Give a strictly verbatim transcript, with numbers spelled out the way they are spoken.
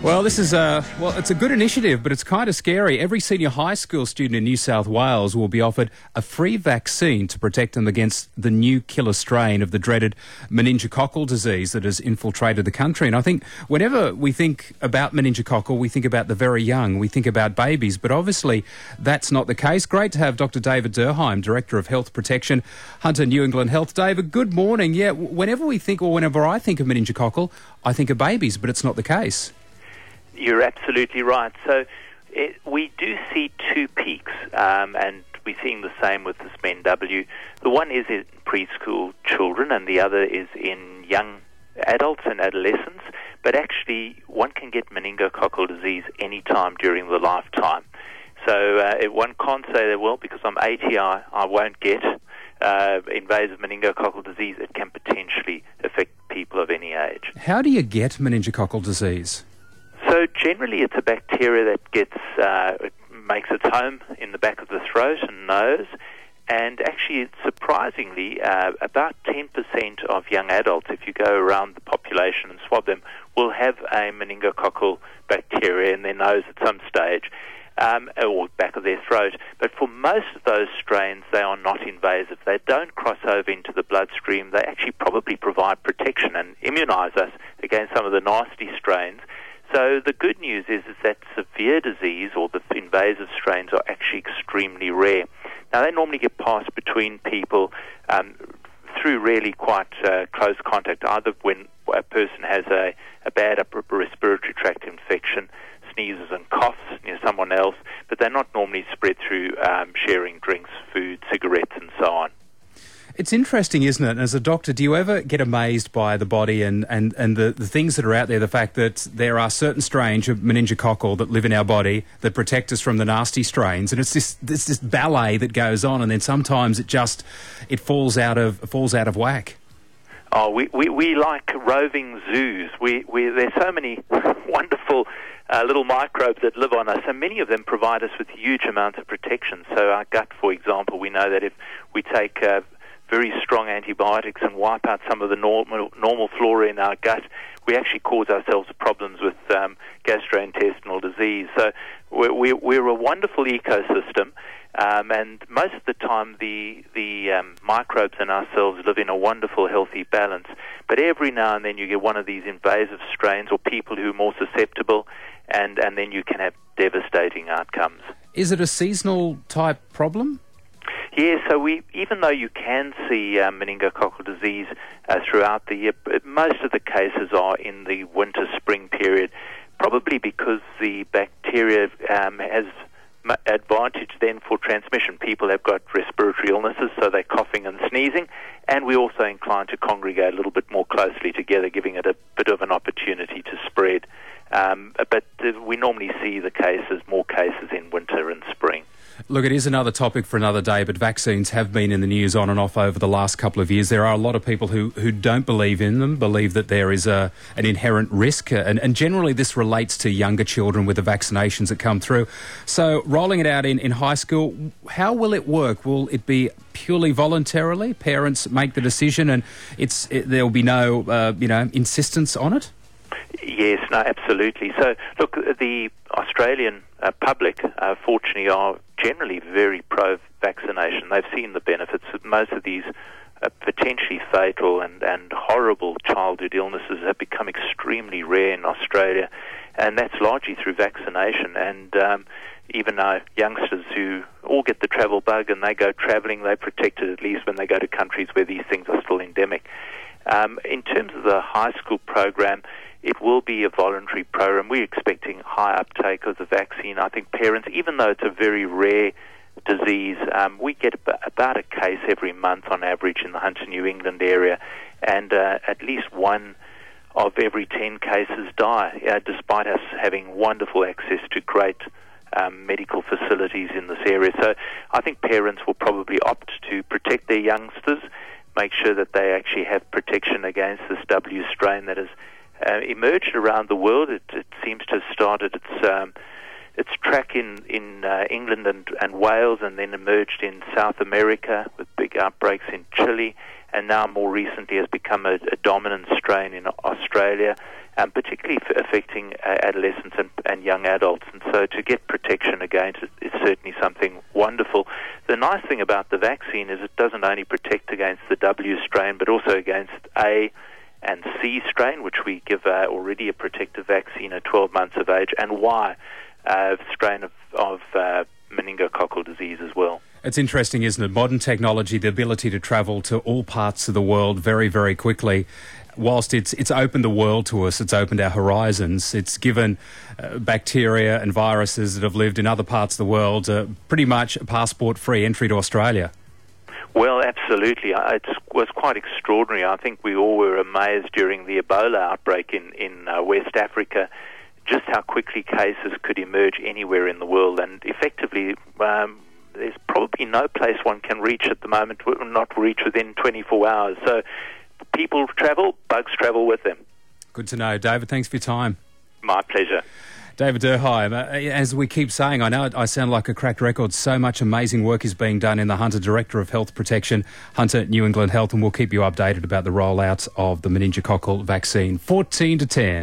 Well, this is a, well, it's a good initiative, but it's kind of scary. Every senior high school student in New South Wales will be offered a free vaccine to protect them against the new killer strain of the dreaded meningococcal disease that has infiltrated the country. And I think whenever we think about meningococcal, we think about the very young, we think about babies, but obviously that's not the case. Great to have Doctor David Durheim, Director of Health Protection, Hunter New England Health. David, good morning. Yeah, whenever we think, or whenever I think of meningococcal, I think of babies, but it's not the case. You're absolutely right. So it, we do see two peaks, um, and we're seeing the same with this M E N W. The one is in preschool children, and the other is in young adults and adolescents. But actually, one can get meningococcal disease any time during the lifetime. So uh, one can't say that, well, because I'm eighty, I, I won't get uh, invasive meningococcal disease. It can potentially affect people of any age. How do you get meningococcal disease? So generally it's a bacteria that gets uh, it makes its home in the back of the throat and nose, and actually surprisingly uh, about ten percent of young adults, if you go around the population and swab them, will have a meningococcal bacteria in their nose at some stage, um, or back of their throat. But for most of those strains, they are not invasive. They don't cross over into the bloodstream. They actually probably provide protection and immunize us against some of the nasty strains. So the good news is, is that severe disease or the invasive strains are actually extremely rare. Now, they normally get passed between people um, through really quite uh, close contact, either when a person has a, a bad upper respiratory tract infection, sneezes and coughs near someone else, but they're not normally spread through um, sharing drinks, food, cigarettes, and so on. It's interesting, isn't it? As a doctor, do you ever get amazed by the body and, and, and the, the things that are out there, the fact that there are certain strains of meningococcal that live in our body that protect us from the nasty strains, and it's this, this, this ballet that goes on, and then sometimes it just it falls out of falls out of whack? Oh, we, we, we like roving zoos. We, we There's so many wonderful uh, little microbes that live on us, and many of them provide us with huge amounts of protection. So our gut, for example, we know that if we take uh, very strong antibiotics and wipe out some of the normal normal flora in our gut, we actually cause ourselves problems with um, gastrointestinal disease. So we're, we're, we're a wonderful ecosystem, um, and most of the time the the um, microbes in ourselves live in a wonderful, healthy balance. But every now and then you get one of these invasive strains or people who are more susceptible, and, and then you can have devastating outcomes. Is it a seasonal type problem? Yeah, so we, even though you can see um, meningococcal disease uh, throughout the year, most of the cases are in the winter-spring period, probably because the bacteria um, has m- advantage then for transmission. People have got respiratory illnesses, so they're coughing and sneezing, and we're also inclined to congregate a little bit more closely together, giving it a bit of an opportunity to spread. Um, but uh, we normally see the cases, more cases in winter and spring. Look, it is another topic for another day, but vaccines have been in the news on and off over the last couple of years. There are a lot of people who, who don't believe in them, believe that there is a, an inherent risk, and, and generally this relates to younger children with the vaccinations that come through. So rolling it out in, in high school, how will it work? Will it be purely voluntarily? Parents make the decision and it's it, there will be no uh, you know, insistence on it? Yes, no, absolutely. So, look, the Australian uh, public, uh, fortunately, are generally very pro-vaccination. They've seen the benefits. Most of these uh, potentially fatal and, and horrible childhood illnesses have become extremely rare in Australia, and that's largely through vaccination. And um, even our youngsters who all get the travel bug and they go travelling, they're protected at least when they go to countries where these things are still endemic. Um, in terms of the high school program, it will be a voluntary program. We're expecting high uptake of the vaccine. I think parents, even though it's a very rare disease, um, we get about a case every month on average in the Hunter New England area, and uh, at least one of every ten cases die, uh, despite us having wonderful access to great um, medical facilities in this area. So I think parents will probably opt to protect their youngsters, make sure that they actually have protection against this W strain that has Uh, emerged around the world. It, it seems to have started its um, its track in in uh, England and, and Wales, and then emerged in South America with big outbreaks in Chile, and now more recently has become a, a dominant strain in Australia. um, particularly f- affecting uh, adolescents and, and young adults. And so to get protection against it is certainly something wonderful. The nice thing about the vaccine is it doesn't only protect against the W strain, but also against A and C strain, which we give uh, already a protective vaccine at twelve months of age, and Y uh, strain of, of uh, meningococcal disease as well. It's interesting, isn't it? Modern technology, the ability to travel to all parts of the world very, very quickly. Whilst it's it's opened the world to us, it's opened our horizons, it's given uh, bacteria and viruses that have lived in other parts of the world uh, pretty much passport-free entry to Australia. Well, absolutely. It was quite extraordinary. I think we all were amazed during the Ebola outbreak in, in uh, West Africa just how quickly cases could emerge anywhere in the world. And effectively, um, there's probably no place one can reach at the moment, not reach within twenty-four hours. So people travel, bugs travel with them. Good to know. David, thanks for your time. My pleasure. David Durkheim, uh, as we keep saying, I know I sound like a cracked record, so much amazing work is being done in the Hunter Director of Health Protection, Hunter New England Health, and we'll keep you updated about the rollout of the meningococcal vaccine. fourteen to ten.